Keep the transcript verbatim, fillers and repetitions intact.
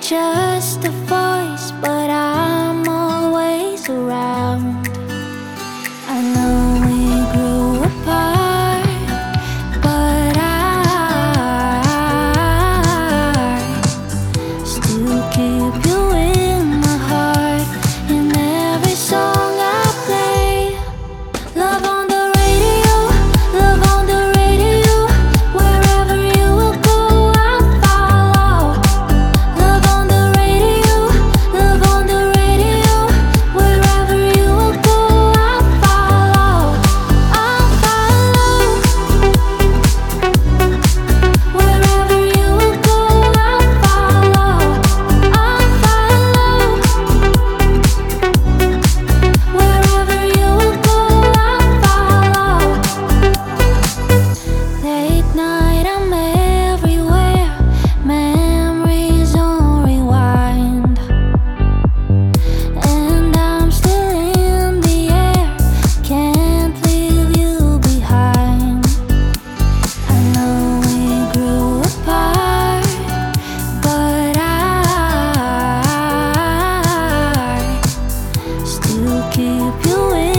just a voice, but I'm always around. I know we grew apart, but I still keep you in my heart, in every song I play. Love on the radio, love on the radio, wherever you will go, I'll follow. Love on the radio, love on the radio, wherever you will go, I'll follow. I'll follow. Wherever you will go, I'll follow. I'll follow. Wherever you will go, I'll follow. Late night, I'm everywhere, memories on rewind, and I'm still in the air, can't leave you behind. I know we grew apart, but I still keep you in